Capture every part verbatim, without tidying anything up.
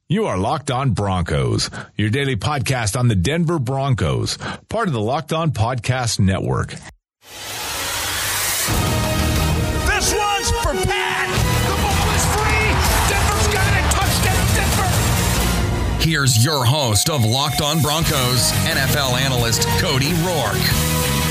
You are Locked On Broncos, your daily podcast on the Denver Broncos, part of the Locked On Podcast Network. This one's for Pat. The ball is free. Denver's got it. Touchdown, Denver. Here's your host of Locked On Broncos, N F L analyst Cody Roark.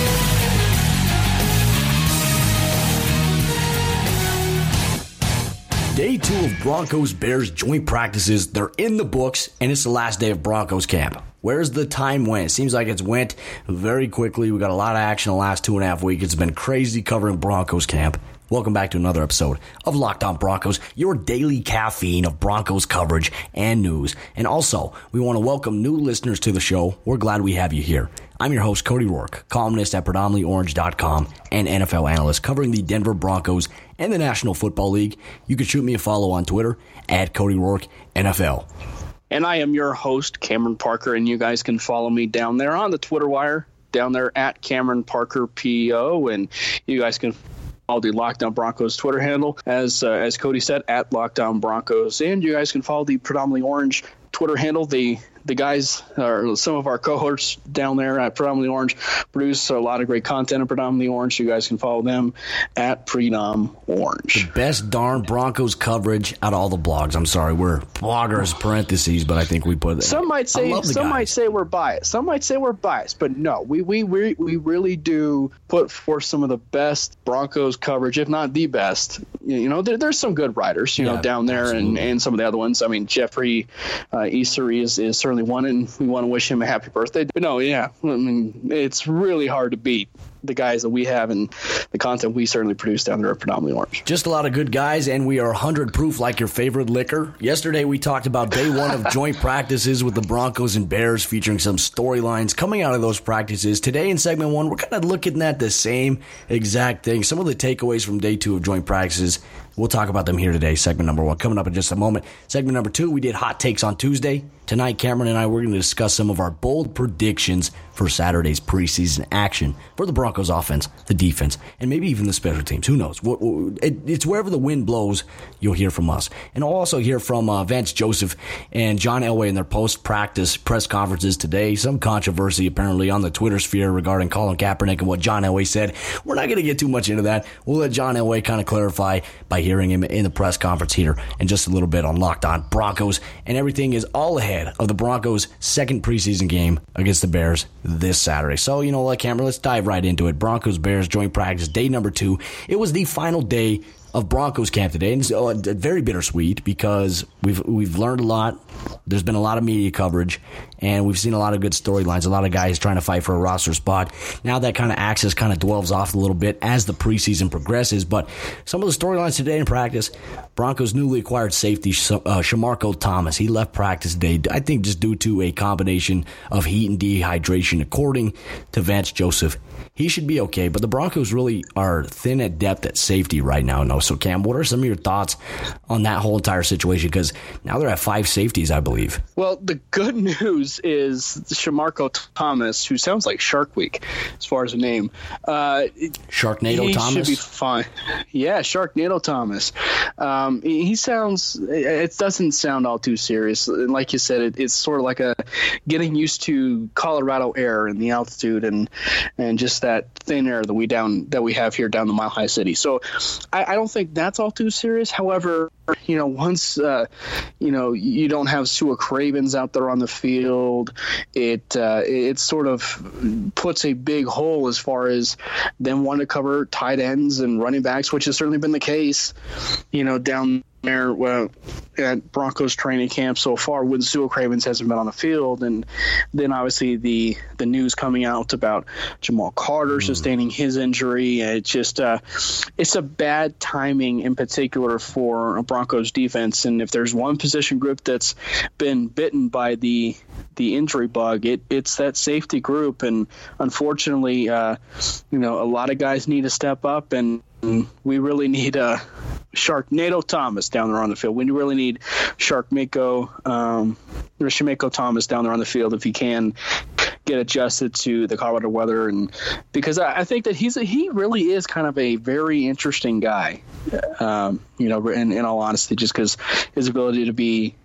Day two of Broncos-Bears joint practices. They're in the books, and it's the last day of Broncos camp. Where's the time went? It seems like it's went very quickly. We got a lot of action the last two and a half weeks. It's been crazy covering Broncos camp. Welcome back to another episode of Locked On Broncos, your daily caffeine of Broncos coverage and news. And also, we want to welcome new listeners to the show. We're glad we have you here. I'm your host, Cody Roark, columnist at predominantly orange dot com and N F L analyst covering the Denver Broncos and the National Football League. You can shoot me a follow on Twitter at Cody Roark N F L. And I am your host, Cameron Parker, and you guys can follow me down there on the Twitter wire, down there at Cameron Parker P O, and you guys can follow the Locked On Broncos Twitter handle, as uh, as Cody said, at Locked On Broncos, and you guys can follow the predominantly orange Twitter handle. The the guys, or some of our cohorts down there at Predominantly Orange, produce a lot of great content at Predominantly Orange. You guys can follow them at Predom Orange. The best darn Broncos coverage out of all the blogs. I'm sorry, we're bloggers parentheses, but I think we put. Some might say some guys. might say we're biased. Some might say we're biased, but no, we we we we really do put forth some of the best Broncos coverage, if not the best. You know, there, there's some good writers, you yeah, know, down there, and, and some of the other ones. I mean, Jeffrey uh, Eastery is is certainly one, and we want to wish him a happy birthday. But no, yeah, I mean, it's really hard to beat the guys that we have and the content we certainly produce down there at Predominantly Orange. Just a lot of good guys, and we are one hundred proof like your favorite liquor. Yesterday we talked about day one of joint practices with the Broncos and Bears, featuring some storylines coming out of those practices. Today in segment one, we're kind of looking at the same exact thing. Some of the takeaways from day two of joint practices. We'll talk about them here today, segment number one. Coming up in just a moment. Segment number two, we did hot takes on Tuesday. Tonight, Cameron and I, we're going to discuss some of our bold predictions for Saturday's preseason action for the Broncos offense, the defense, and maybe even the special teams. Who knows? It's wherever the wind blows, you'll hear from us. And I'll also hear from uh, Vance Joseph and John Elway in their post-practice press conferences today. Some controversy apparently on the Twitter sphere regarding Colin Kaepernick and what John Elway said. We're not going to get too much into that. We'll let John Elway kind of clarify by hearing him in the press conference here in just a little bit on Locked On Broncos. And everything is all ahead of the Broncos' second preseason game against the Bears this Saturday. So, you know what, Cameron, let's dive right into it. Broncos-Bears joint practice, day number two. It was the final day of Broncos camp today, and it's uh, very bittersweet because we've we've learned a lot. There's been a lot of media coverage, and we've seen a lot of good storylines, a lot of guys trying to fight for a roster spot. Now that kind of axis kind of dwells off a little bit as the preseason progresses, but some of the storylines today in practice, Broncos' newly acquired safety, uh, Shamarko Thomas, he left practice today, I think just due to a combination of heat and dehydration, according to Vance Joseph. He should be okay, but the Broncos really are thin at depth at safety right now. No, so Cam, what are some of your thoughts on that whole entire situation? Because now they're at five safeties, I believe. Well, the good news is Shamarko Thomas, who sounds like Shark Week as far as a name. Uh, Sharknado he Thomas? He should be fine. Yeah, Sharknado Thomas. Um, he sounds, it doesn't sound all too serious. And like you said, it, it's sort of like a getting used to Colorado air and the altitude and and just that thin air that we down that we have here down the Mile High City. So I, I don't think that's all too serious. However, you know, once uh, you know you don't have Sua Cravens out there on the field, it uh, it sort of puts a big hole as far as them wanting to cover tight ends and running backs, which has certainly been the case, you know, down there well, at Broncos training camp so far when Sua Cravens hasn't been on the field. And then obviously the the news coming out about Jamal Carter mm. sustaining his injury. It's just uh, it's a bad timing in particular for a Broncos defense. And if there's one position group that's been bitten by the the injury bug, it it's that safety group. And unfortunately, uh, you know, a lot of guys need to step up, and we really need a uh, Sharknado Thomas down there on the field. We really need Sharkmako, um, or Shamarko Thomas down there on the field if he can get adjusted to the Colorado weather, and because I, I think that he's a, he really is kind of a very interesting guy. Um, you know, in, in all honesty, just because his ability to be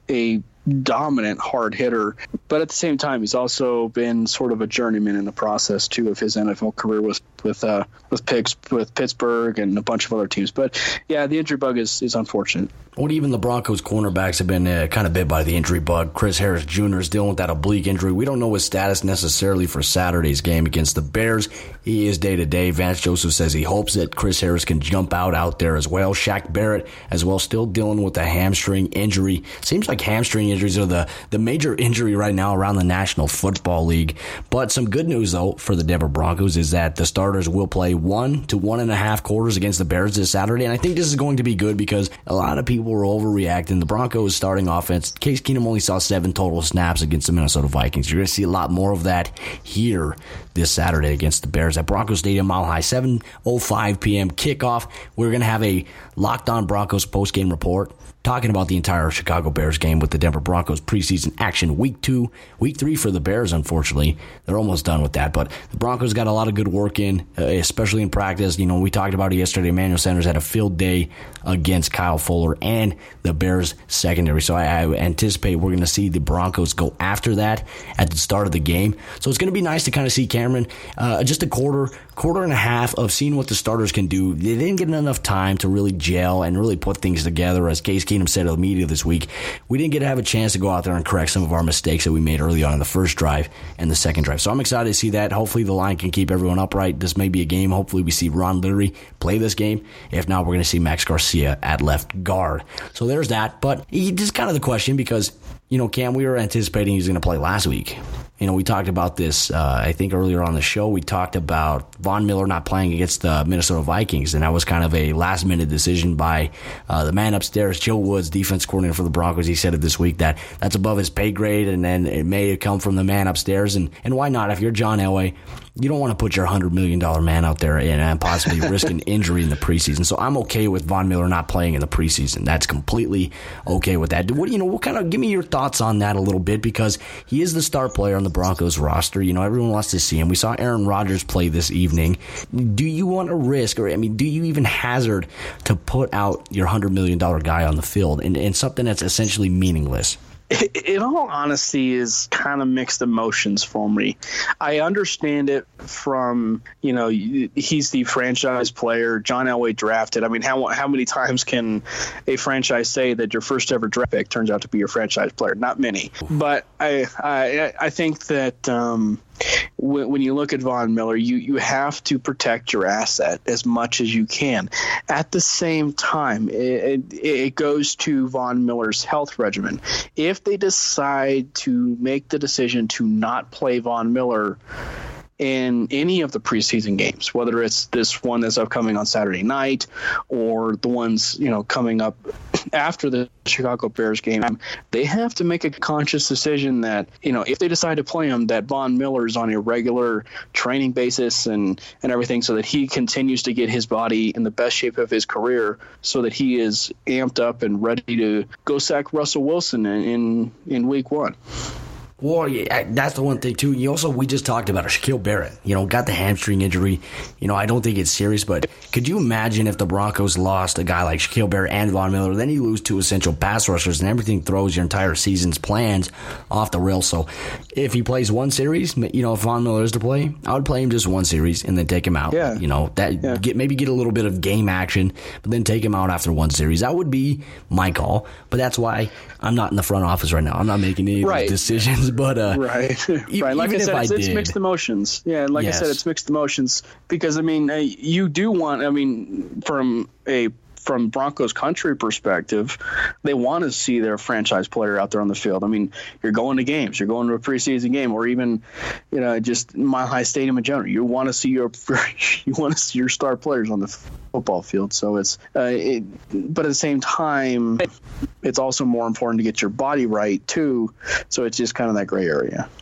a dominant hard hitter, but at the same time, he's also been sort of a journeyman in the process too of his N F L career with with uh, with Picks with Pittsburgh and a bunch of other teams. But yeah, the injury bug is is unfortunate. Well, even the Broncos cornerbacks have been uh, kind of bit by the injury bug. Chris Harris Junior is dealing with that oblique injury. We don't know his status necessarily for Saturday's game against the Bears. He is day-to-day. Vance Joseph says he hopes that Chris Harris can jump out out there as well. Shaq Barrett as well, still dealing with a hamstring injury. Seems like hamstring injuries are the, the major injury right now around the National Football League. But some good news, though, for the Denver Broncos is that the starters will play one to one and a half quarters against the Bears this Saturday. And I think this is going to be good because a lot of people were overreacting. The Broncos starting offense, Case Keenum only saw seven total snaps against the Minnesota Vikings. You're going to see a lot more of that here this Saturday against the Bears at Broncos Stadium, Mile High, seven oh five p.m. kickoff. We're going to have a Locked On Broncos postgame report talking about the entire Chicago Bears game with the Denver Broncos preseason action. Week two, week three for the Bears, unfortunately. They're almost done with that, but the Broncos got a lot of good work in, uh, especially in practice. You know, we talked about it yesterday. Emmanuel Sanders had a field day against Kyle Fuller and the Bears secondary, so I, I anticipate we're going to see the Broncos go after that at the start of the game. So it's going to be nice to kind of see Cameron, uh, just a quarter, quarter and a half of seeing what the starters can do. They didn't get enough time to really gel and really put things together, as Case Keenum said to the media this week. We didn't get to have a chance to go out there and correct some of our mistakes that we made early on in the first drive and the second drive. So I'm excited to see that. Hopefully the line can keep everyone upright. This may be a game. Hopefully we see Ron Leary play this game. If not, we're going to see Max Garcia at left guard. So there's that. But just kind of the question, because, you know, Cam, we were anticipating he was going to play last week. You know, we talked about this, uh, I think earlier on the show, we talked about Von Miller not playing against the Minnesota Vikings, and that was kind of a last-minute decision by uh, the man upstairs, Joe Woods, defense coordinator for the Broncos. He said it this week that that's above his pay grade, and then it may come from the man upstairs, and, and why not? If you're John Elway, you don't want to put your one hundred million dollars man out there and, and possibly risk an injury in the preseason. So I'm okay with Von Miller not playing in the preseason. That's completely okay with that. What, you know, what kind of, give me your thoughts on that a little bit, because he is the star player on the Broncos roster. You know, everyone wants to see him. We saw Aaron Rodgers play this evening. Do you want to risk, or I mean, do you even hazard to put out your one hundred million dollars guy on the field in, in something that's essentially meaningless? In all honesty, is kind of mixed emotions for me. I understand it from, you know, he's the franchise player, John Elway drafted. I mean, how how many times can a franchise say that your first ever draft pick turns out to be your franchise player? Not many. But I I, I think that um, when, when you look at Von Miller, you, you have to protect your asset as much as you can. At the same time, it, it, it goes to Von Miller's health regimen. If they decide to make the decision to not play Von Miller in any of the preseason games, whether it's this one that's upcoming on Saturday night or the ones, you know, coming up after the Chicago Bears game, they have to make a conscious decision that, you know, if they decide to play him, that Von Miller is on a regular training basis and, and everything, so that he continues to get his body in the best shape of his career, so that he is amped up and ready to go sack Russell Wilson in, in, in week one. Well, yeah, that's the one thing, too. You also, we just talked about it. Shaquille Barrett, you know, got the hamstring injury. You know, I don't think it's serious, but could you imagine if the Broncos lost a guy like Shaquille Barrett and Von Miller? Then you lose two essential pass rushers, and everything throws your entire season's plans off the rails. So if he plays one series, you know, if Von Miller is to play, I would play him just one series and then take him out. Yeah. You know, that yeah. get maybe get a little bit of game action, but then take him out after one series. That would be my call, but that's why I'm not in the front office right now. I'm not making any right. decisions, but uh, right, right. Like I said, it's, it's mixed emotions. Yeah, like yes. I said, it's mixed emotions because I mean, uh, you do want. I mean, from a from Broncos country perspective, they want to see their franchise player out there on the field. I mean, you're going to games, you're going to a preseason game, or even, you know, just Mile High Stadium in general. You want to see your you want to see your star players on the football field. So it's, uh, it, but at the same time, it's also more important to get your body right too. So it's just kind of that gray area.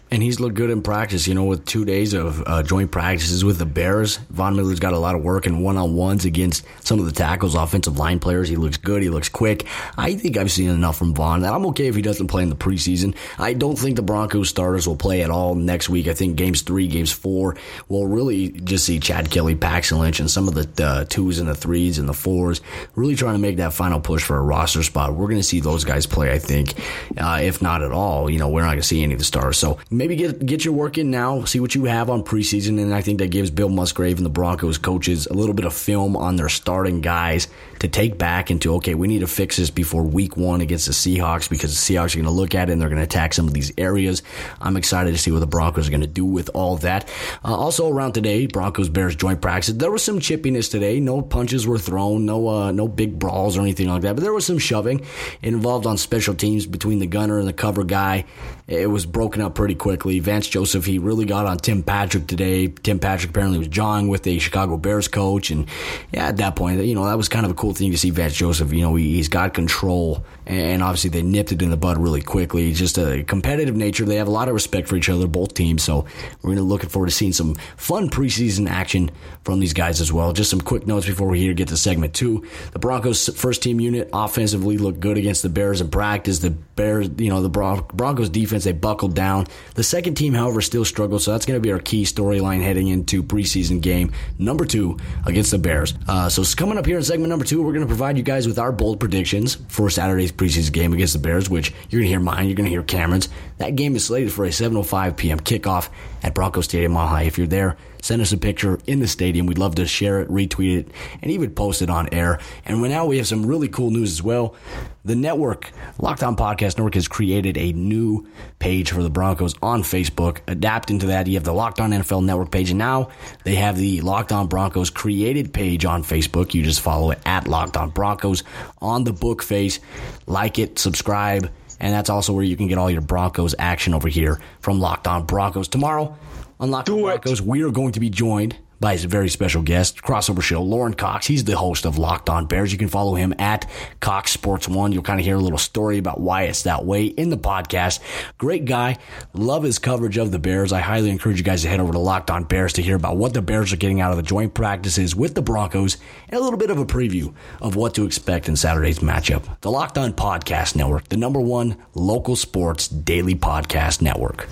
And he's looked good in practice, you know, with two days of uh, joint practices with the Bears. Von Miller's got a lot of work in one-on-ones against some of the tackles, offensive line players. He looks good. He looks quick. I think I've seen enough from Von that I'm okay if he doesn't play in the preseason. I don't think the Broncos starters will play at all next week. I think games three, games four, we'll really just see Chad Kelly, Paxton Lynch, and some of the uh, twos and the threes and the fours really trying to make that final push for a roster spot. We're going to see those guys play, I think. Uh, if not at all, you know, we're not going to see any of the stars. So maybe get get your work in now, see what you have on preseason, and I think that gives Bill Musgrave and the Broncos coaches a little bit of film on their starting guys to take back into, okay, we need to fix this before week one against the Seahawks, because the Seahawks are going to look at it and they're going to attack some of these areas. I'm excited to see what the Broncos are going to do with all that. Uh, also around today, Broncos-Bears joint practice. There was some chippiness today. No punches were thrown, no uh, no big brawls or anything like that, but there was some shoving. It involved on special teams between the gunner and the cover guy. It was broken up pretty quickly. Vance Joseph, he really got on Tim Patrick today. Tim Patrick apparently was jawing with the Chicago Bears coach, and yeah, at that point, you know, that was kind of a cool thing to see Vance Joseph. You know, he, he's got control, and obviously they nipped it in the bud really quickly. Just a competitive nature. They have a lot of respect for each other, both teams, so we're going to looking forward to seeing some fun preseason action from these guys as well. Just some quick notes before we here get to segment two. The Broncos first team unit offensively looked good against the Bears in practice. The Bears, you know, the Bron- Broncos defense, they buckled down. The second team, however, still struggled, so that's going to be our key storyline heading into preseason game number two against the Bears. Uh, so coming up here in segment number two, we're going to provide you guys with our bold predictions for Saturday's preseason game against the Bears, which you're going to hear mine, you're going to hear Cameron's. That game is slated for a seven oh five p.m. kickoff at Bronco Stadium Mile High. If you're there, send us a picture in the stadium. We'd love to share it, retweet it, and even post it on air. And now we have some really cool news as well. The network, Locked On Podcast Network, has created a new page for the Broncos on Facebook. Adapting to that, you have the Locked On N F L Network page, and now they have the Locked On Broncos created page on Facebook. You just follow it at Locked On Broncos on the book face. Like it, subscribe, and that's also where you can get all your Broncos action over here from Locked On Broncos. Tomorrow on Locked On Broncos, we are going to be joined by his very special guest, crossover show, Lauren Cox. He's the host of Locked On Bears. You can follow him at Cox Sports One. You'll kind of hear a little story about why it's that way in the podcast. Great guy. Love his coverage of the Bears. I highly encourage you guys to head over to Locked On Bears to hear about what the Bears are getting out of the joint practices with the Broncos and a little bit of a preview of what to expect in Saturday's matchup. The Locked On Podcast Network, the number one local sports daily podcast network.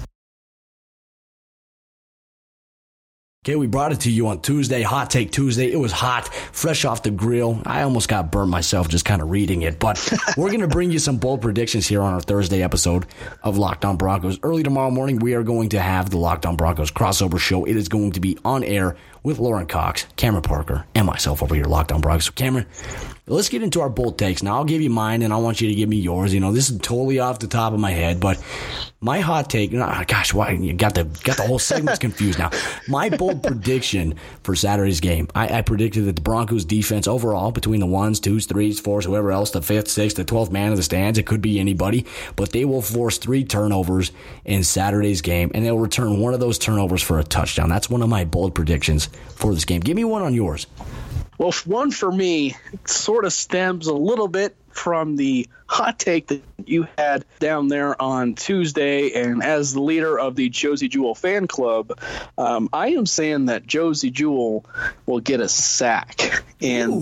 Okay, we brought it to you on Tuesday, Hot Take Tuesday. It was hot, fresh off the grill. I almost got burnt myself just kind of reading it, but we're going to bring you some bold predictions here on our Thursday episode of Locked On Broncos. Early tomorrow morning, we are going to have the Locked On Broncos crossover show. It is going to be on air with Lauren Cox, Cameron Parker, and myself over here, Locked On Broncos. So Cameron, let's get into our bold takes. Now, I'll give you mine, and I want you to give me yours. You know, this is totally off the top of my head, but my hot take, oh, gosh, why you got the got the whole segment's confused now. My bold prediction for Saturday's game, I, I predicted that the Broncos defense overall, between the ones, twos, threes, fours, whoever else, the fifth, sixth, the twelfth man of the stands, it could be anybody, but they will force three turnovers in Saturday's game, and they'll return one of those turnovers for a touchdown. That's one of my bold predictions for this game. Give me one on yours. Well, one for me sort of stems a little bit from the hot take that you had down there on Tuesday. And as the leader of the Josie Jewell fan club, um, I am saying that Josie Jewell will get a sack in Ooh.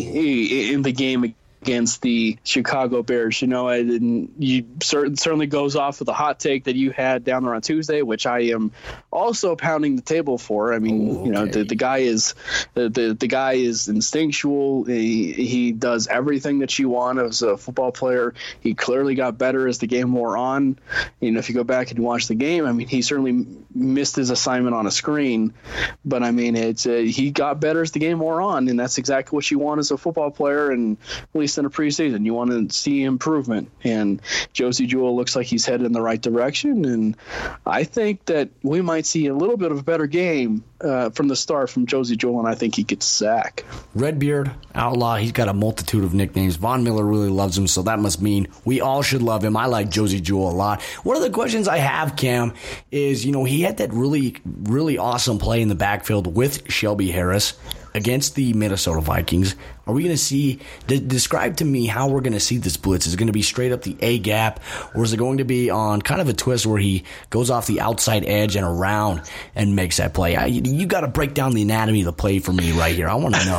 the in the game against the Chicago Bears. You know, I didn't, you cert, certainly goes off with the hot take that you had down there on Tuesday, which I am also pounding the table for. I mean, Ooh, okay. you know, the, the guy is the, the the guy is instinctual. He he does everything that you want as a football player. He clearly got better as the game wore on. You know, if you go back and watch the game, I mean, he certainly missed his assignment on a screen, but I mean, it's uh, he got better as the game wore on, and that's exactly what you want as a football player, and at least in a preseason, you want to see improvement. And Josie Jewell looks like he's headed in the right direction, and I think that we might see a little bit of a better game uh, from the start from Josie Jewell, and I think he gets sacked. Redbeard, Outlaw, he's got a multitude of nicknames. Von Miller really loves him, so that must mean we all should love him. I like Josie Jewell a lot. One of the questions I have, Cam, is, you know, he had that really, really awesome play in the backfield with Shelby Harris. against the Minnesota Vikings, are we going to see, de- describe to me how we're going to see this blitz. Is it going to be straight up the A gap, or is it going to be on kind of a twist where he goes off the outside edge and around and makes that play? I, you got to break down the anatomy of the play for me right here. I want to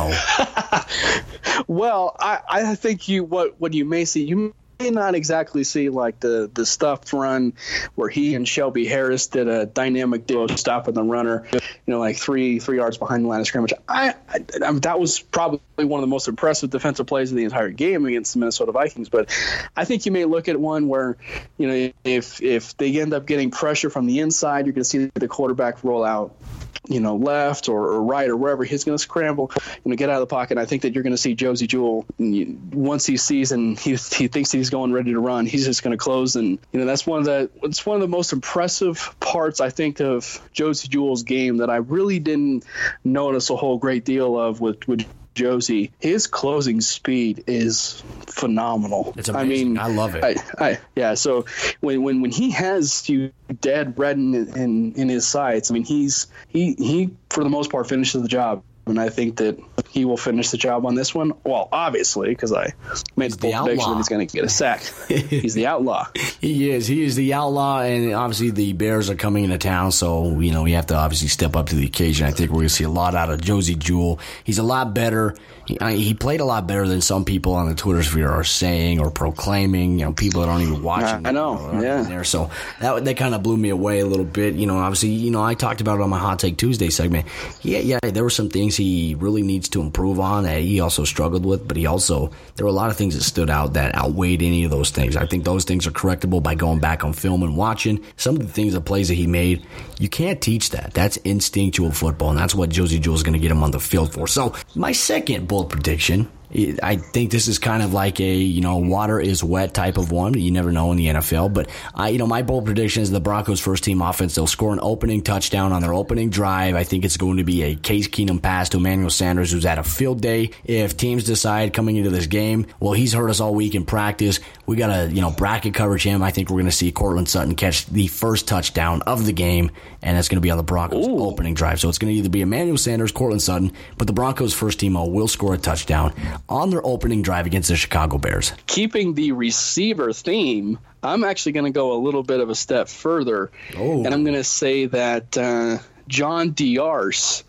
know. Well, I, I think you what, what you may see, you may not exactly see like the, the stuffed run where he and Shelby Harris did a dynamic duo stopping the runner, you know, like three three yards behind the line of scrimmage. I, I, I that was probably one of the most impressive defensive plays of the entire game against the Minnesota Vikings. But I think you may look at one where, you know, if if they end up getting pressure from the inside, you're going to see the quarterback roll out, you know, left or, or right or wherever. He's going to scramble, you know, get out of the pocket. I think that you're going to see Josey Jewell, once he sees and he he thinks he's going ready to run, he's just going to close. And, you know, that's one of the it's one of the most impressive parts, I think, of Josey Jewell's game that I really didn't notice a whole great deal of with, with Josey. His closing speed is phenomenal. It's amazing. I mean, I love it. I, I, yeah. So when, when, when he has you dead red in, in, in his sights, I mean, he's, he, he, for the most part, finishes the job. And I think that he will finish the job on this one. Well, obviously, because I made the bold prediction that he's going to get a sack. He's the outlaw. He is. He is the outlaw, and obviously the Bears are coming into town, so, you know, we have to obviously step up to the occasion. I think we're going to see a lot out of Josey Jewell. He's a lot better. He, I, he played a lot better than some people on the Twitter sphere are saying or proclaiming. You know, people that aren't even watching. I know. You know, yeah. There. So that that kind of blew me away a little bit. You know, obviously, you know, I talked about it on my Hot Take Tuesday segment. Yeah, yeah, there were some things he really needs to improve on that he also struggled with, but he also, there were a lot of things that stood out that outweighed any of those things. I think those things are correctable by going back on film and watching. Some of the things, the plays that he made, you can't teach that. That's instinctual football, and that's what Josey Jewell is going to get him on the field for. So my second bold prediction, I think this is kind of like a, you know, water is wet type of one. You never know in the N F L. But, I, you know, my bold prediction is the Broncos' first-team offense. They'll score an opening touchdown on their opening drive. I think it's going to be a Case Keenum pass to Emmanuel Sanders, who's had a field day. If teams decide coming into this game, well, he's hurt us all week in practice, we got to, you know, bracket coverage him. I think we're going to see Courtland Sutton catch the first touchdown of the game, and it's going to be on the Broncos' Ooh. opening drive. So it's going to either be Emmanuel Sanders, Courtland Sutton, but the Broncos' first team will score a touchdown on their opening drive against the Chicago Bears. Keeping the receiver theme, I'm actually going to go a little bit of a step further, oh. and I'm going to say that uh, John Diarse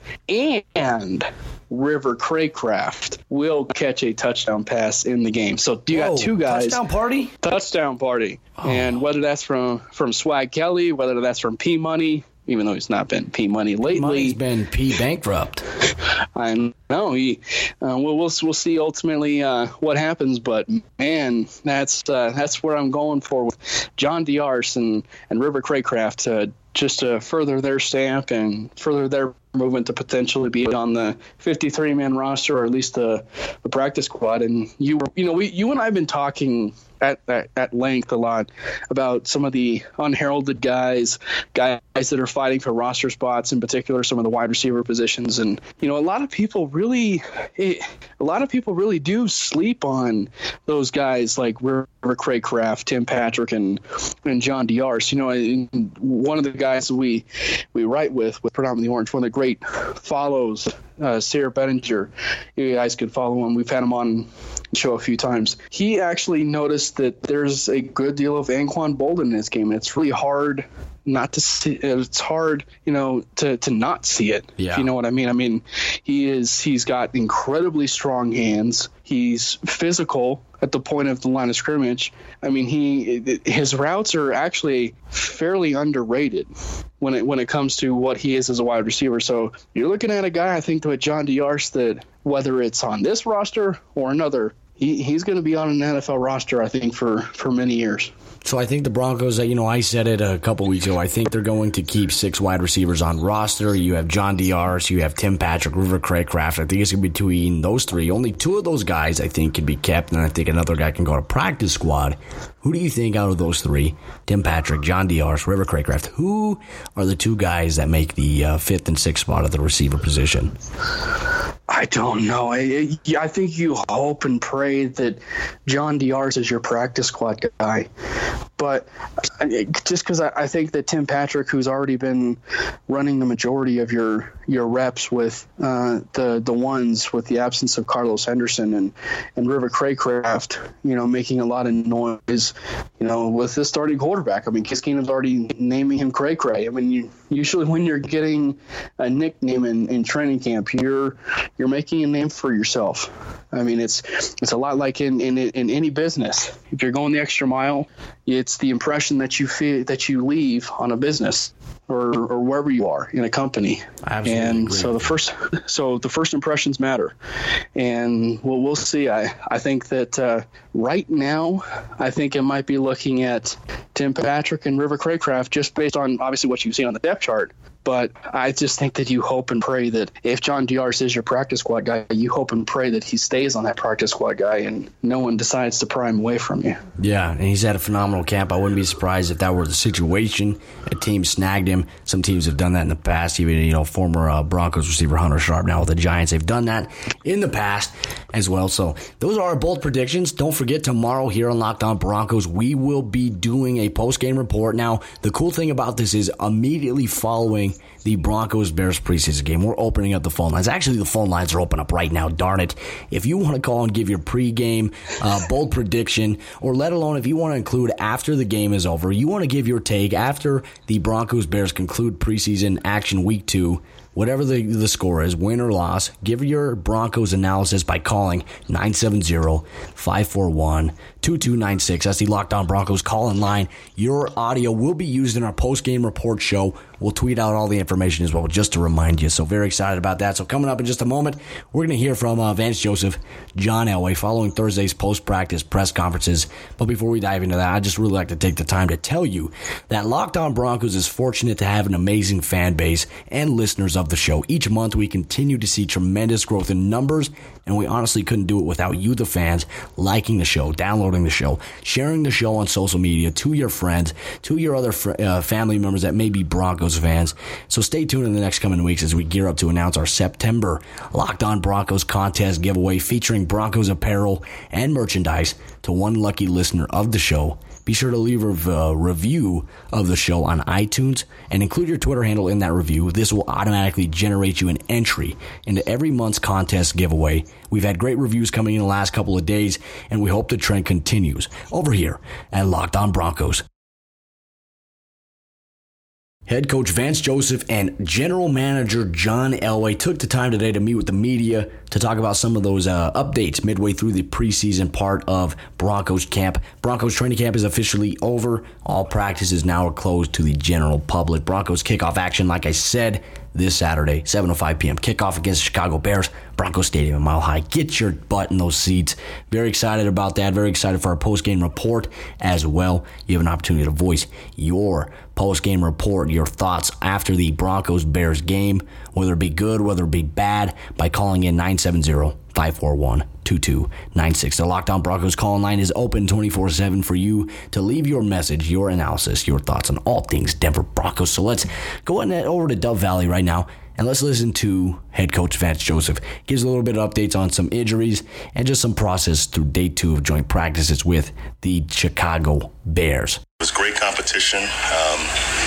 and River Craycraft will catch a touchdown pass in the game. So you got Whoa, two guys. Touchdown party? Touchdown party. Oh. And whether that's from, from Swag Kelly, whether that's from P Money, even though he's not been P Money lately. He's been P bankrupt. I know. He, uh, we'll, we'll we'll see ultimately uh, what happens, but man, that's uh, that's where I'm going for with John Diarse and, and River Craycraft to just to further their stamp and further their movement to potentially be on the fifty-three man roster or at least the, the practice squad. And you you know we you and I have been talking At, at at length a lot about some of the unheralded guys, guys that are fighting for roster spots, in particular some of the wide receiver positions. And you know, a lot of people really, it, a lot of people really do sleep on those guys like River Craycraft, Tim Patrick, and and John Diarse. You know, one of the guys that we we write with with Predominantly Orange, one of the great follows, uh, Sarah Bettinger. You guys could follow him. We've had him on show a few times. He actually noticed that there's a good deal of Anquan Boldin in this game. It's really hard not to see. It's hard, you know, to, to not see it. Yeah. If you know what I mean. I mean, he is. He's got incredibly strong hands. He's physical at the point of the line of scrimmage. I mean, he his routes are actually fairly underrated when it when it comes to what he is as a wide receiver. So you're looking at a guy, I think, with John Diarse, that whether it's on this roster or another, he, he's going to be on an N F L roster, I think, for, for many years. So I think the Broncos, you know, I said it a couple weeks ago, I think they're going to keep six wide receivers on roster. You have John Diarse, you have Tim Patrick, River Craycraft. I think it's going to be between those three. Only two of those guys, I think, can be kept, and I think another guy can go to practice squad. Who do you think out of those three, Tim Patrick, John Diarse, River Craycraft, who are the two guys that make the uh, fifth and sixth spot at the receiver position? I don't know. I I think you hope and pray that John Diarse is your practice squad guy. But just because I, I think that Tim Patrick, who's already been running the majority of your your reps with uh, the the ones with the absence of Carlos Henderson and, and River Craycraft, you know, making a lot of noise, you know, with the starting quarterback. I mean, Case Keenum's already naming him Cray Cray. I mean, you, usually when you're getting a nickname in, in training camp, you're you're making a name for yourself. I mean, it's it's a lot like in, in in any business. If you're going the extra mile, it's the impression that you feel that you leave on a business or, or wherever you are in a company. Absolutely and agree. so the first so the first impressions matter. And well, we'll see. I I think that uh, right now, I think it might be looking at Tim Patrick and River Craycraft just based on obviously what you've seen on the depth chart. But I just think that you hope and pray that if John Diarse is your practice squad guy, you hope and pray that he stays on that practice squad guy and no one decides to pry him away from you. Yeah, and he's had a phenomenal camp. I wouldn't be surprised if that were the situation. A team snagged him. Some teams have done that in the past. Even, you know, former uh, Broncos receiver Hunter Sharp now with the Giants. They've done that in the past as well. So those are our bold predictions. Don't forget, tomorrow here on Locked On Broncos, we will be doing a post-game report. Now, the cool thing about this is immediately following the Broncos-Bears preseason game, we're opening up the phone lines. Actually, the phone lines are open up right now, darn it. If you want to call and give your pregame uh, bold prediction, or let alone if you want to include after the game is over, you want to give your take after the Broncos-Bears conclude preseason action week two, whatever the, the score is, win or loss, give your Broncos analysis by calling nine seven zero, five four one, two two nine six. That's the Locked On Broncos call-in line. Your audio will be used in our post-game report show. We'll tweet out all the information as well, just to remind you. So very excited about that. So coming up in just a moment, we're going to hear from uh, Vance Joseph, John Elway, following Thursday's post-practice press conferences. But before we dive into that, I'd just really like to take the time to tell you that Locked On Broncos is fortunate to have an amazing fan base and listeners of the show. Each month, we continue to see tremendous growth in numbers, and we honestly couldn't do it without you, the fans, liking the show, downloading the show, sharing the show on social media to your friends, to your other fr- uh, family members that may be Broncos fans. So stay tuned in the next coming weeks as we gear up to announce our September Locked On Broncos contest giveaway featuring Broncos apparel and merchandise to one lucky listener of the show. Be sure to leave a uh, review of the show on iTunes and include your Twitter handle in that review. This will automatically generate you an entry into every month's contest giveaway. We've had great reviews coming in the last couple of days, and we hope the trend continues over here at Locked On Broncos. Head coach Vance Joseph and general manager John Elway took the time today to meet with the media to talk about some of those uh, updates midway through the preseason part of Broncos camp. Broncos training camp is officially over. All practices now are closed to the general public. Broncos kickoff action, like I said, this Saturday, seven oh five p.m. Kickoff against the Chicago Bears, Broncos Stadium in Mile High. Get your butt in those seats. Very excited about that. Very excited for our post-game report as well. You have an opportunity to voice your post-game report, your thoughts after the Broncos-Bears game, whether it be good, whether it be bad, by calling in nine seven zero, five four one, two two nine six. The Locked On Broncos call line is open twenty-four seven for you to leave your message, your analysis, your thoughts on all things Denver Broncos. So let's go on over to Dove Valley right now and let's listen to head coach Vance Joseph. Gives a little bit of updates on some injuries and just some process through day two of joint practices with the Chicago Bears. It was great competition. Um,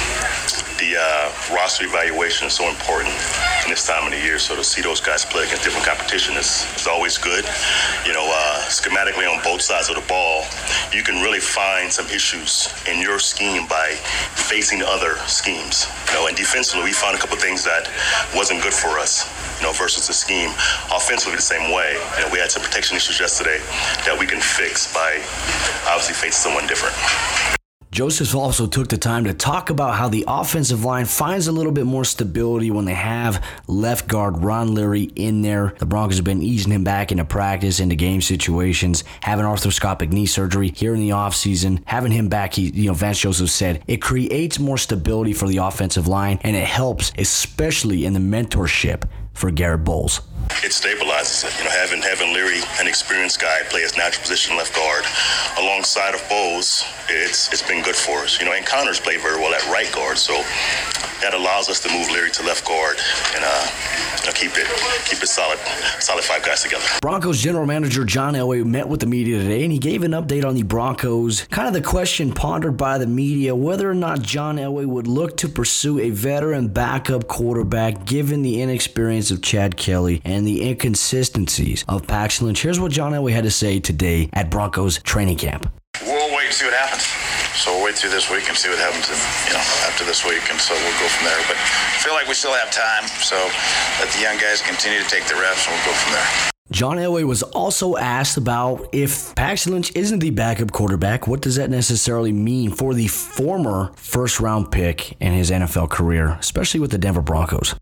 the uh, roster evaluation is so important in this time of the year, so to see those guys play against different competition is, is always good. You know, uh, schematically on both sides of the ball, you can really find some issues in your scheme by facing other schemes. You know, and defensively, we found a couple of things that wasn't good for us, you know, versus the scheme. Offensively, the same way. You know, we had some protection issues yesterday that we can fix by obviously facing someone different. Joseph also took the time to talk about how the offensive line finds a little bit more stability when they have left guard Ron Leary in there. The Broncos have been easing him back into practice, into game situations, having arthroscopic knee surgery here in the offseason. Having him back, he, you know, Vance Joseph said, it creates more stability for the offensive line, and it helps, especially in the mentorship for Garrett Bowles. It stabilizes it. You know, having having Leary, an experienced guy, play his natural position left guard alongside of Bowles, it's it's been good for us. You know, and Connors played very well at right guard, so that allows us to move Leary to left guard and uh, you know, keep it keep it solid, solid five guys together. Broncos general manager John Elway met with the media today, and he gave an update on the Broncos. Kind of the question pondered by the media, whether or not John Elway would look to pursue a veteran backup quarterback given the inexperience of Chad Kelly and the inconsistencies of Paxton Lynch. Here's what John Elway had to say today at Broncos training camp. We'll wait and see what happens. So we'll wait through this week and see what happens in, you know, after this week, and so we'll go from there. But I feel like we still have time, so let the young guys continue to take the reps, and we'll go from there. John Elway was also asked about if Paxton Lynch isn't the backup quarterback, what does that necessarily mean for the former first-round pick in his N F L career, especially with the Denver Broncos?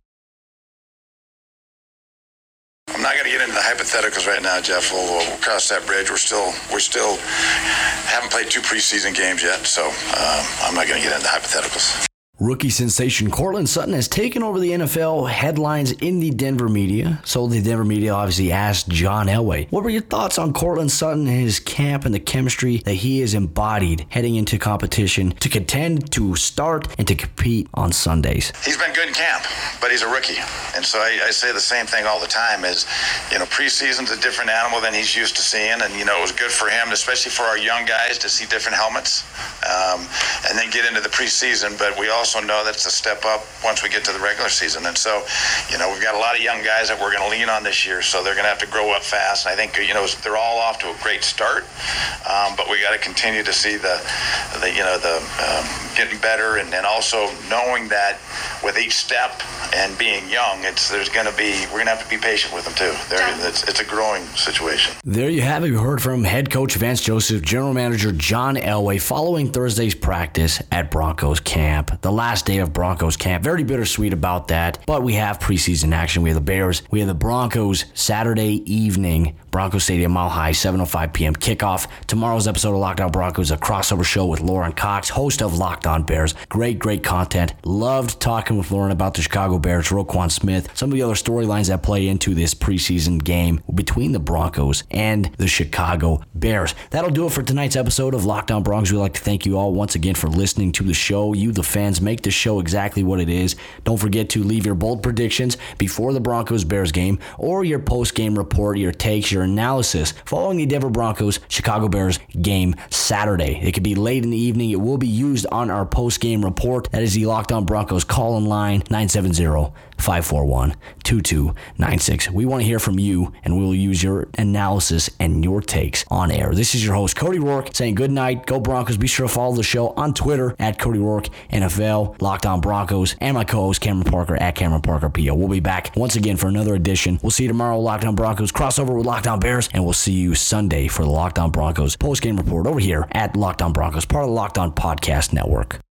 I'm not going to get into the hypotheticals right now, Jeff. We'll, we'll cross that bridge. We're still, we're still haven't played two preseason games yet, so um, I'm not going to get into hypotheticals. Rookie sensation Courtland Sutton has taken over the N F L headlines in the Denver media. So the Denver media obviously asked John Elway, what were your thoughts on Courtland Sutton and his camp and the chemistry that he has embodied heading into competition to contend, to start, and to compete on Sundays? He's been good in camp, but he's a rookie. And so I, I say the same thing all the time is, you know, preseason's a different animal than he's used to seeing. And, you know, it was good for him, especially for our young guys, to see different helmets um, and then get into the preseason. But we also also know that it's a step up once we get to the regular season. And so, you know, we've got a lot of young guys that we're going to lean on this year, so they're going to have to grow up fast. And I think, you know, they're all off to a great start, um, but we got to continue to see the, the you know, the um, getting better, and, and also knowing that with each step and being young, it's there's going to be, we're going to have to be patient with them too. They're, it's, it's a growing situation. There you have it. We heard from head coach Vance Joseph, general manager John Elway following Thursday's practice at Broncos camp. The last day of Broncos camp. Very bittersweet about that, but we have preseason action. We have the Bears. We have the Broncos Saturday evening. Broncos Stadium, Mile High, seven oh five p.m. kickoff. Tomorrow's episode of Locked On Broncos, a crossover show with Lauren Cox, host of Locked On Bears. Great, great content. Loved talking with Lauren about the Chicago Bears, Roquan Smith, some of the other storylines that play into this preseason game between the Broncos and the Chicago Bears. That'll do it for tonight's episode of Locked On Broncos. We'd like to thank you all once again for listening to the show. You, the fans, make the show exactly what it is. Don't forget to leave your bold predictions before the Broncos-Bears game or your post-game report, your takes, your analysis following the Denver Broncos Chicago Bears game Saturday. It could be late in the evening. It will be used on our post-game report. That is the Locked On Broncos call-in line, nine seven zero, five four one, two two nine six. We want to hear from you, and we will use your analysis and your takes on air. This is your host, Cody Rourke, saying good night. Go Broncos. Be sure to follow the show on Twitter at Cody Rourke N F L, Locked On Broncos, and my co-host Cameron Parker at Cameron Parker P O. We'll be back once again for another edition. We'll see you tomorrow, Locked On Broncos crossover with Locked On Bears, and we'll see you Sunday for the Locked On Broncos post-game report over here at Locked On Broncos, part of the Locked On Podcast Network.